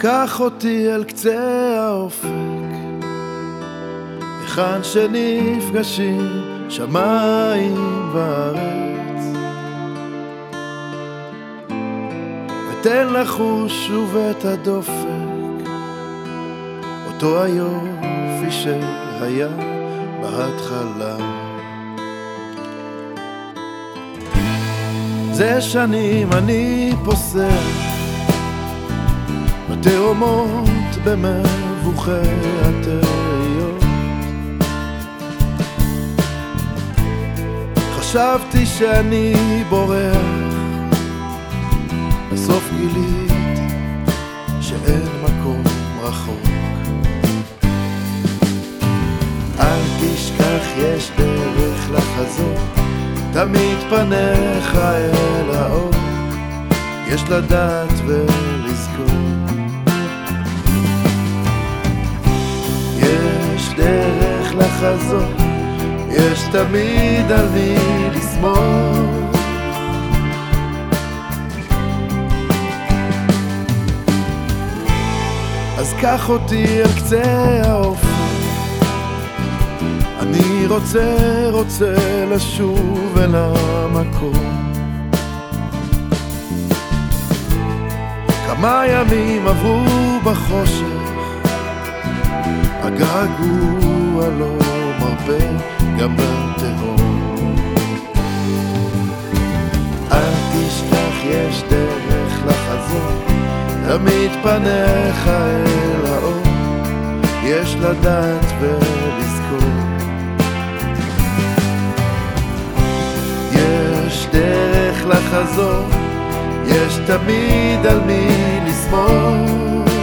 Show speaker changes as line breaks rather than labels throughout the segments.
קח אותי אל קצה האופק, היכן שנפגשים שמיים וארץ, ותן לחוש שוב את הדופק, אותו היופי שהיה בהתחלה. זה שנים אני פוסח בתאומות במבוכי התהיות, חשבתי שאני בורח, בסוף גיליתי שאין מקום רחוק. אל תשכח יש דרך לחזור, תמיד פניך אל האור, יש לדעת ולזכור. יש דרך לחזור, יש תמיד על מי לסמוך. אז קח אותי אל קצה האופק, אני רוצה לשוב אל המקום. כמה ימים עברו בחושך, הגעגוע לא מרפה גם בתהום. אל תשכח יש דרך לחזור, תמיד פניך אל האור, יש לדעת ולזכור. יש דרך לחזור, יש תמיד על מי לסמוך.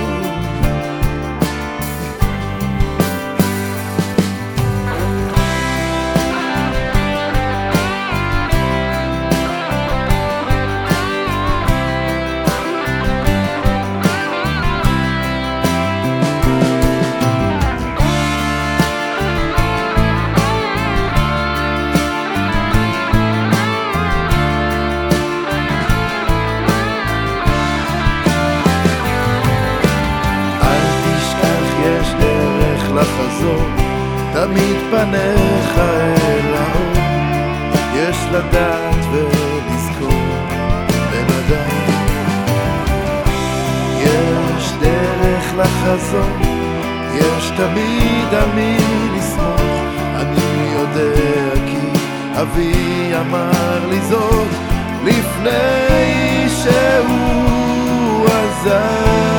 לחזור, תמיד פניך אל האור, יש לדעת ולזכור. בן אדם, יש דרך לחזור, יש תמיד על מי לסמוך. אני יודע כי אבי אמר לי זאת לפני שהוא עזב.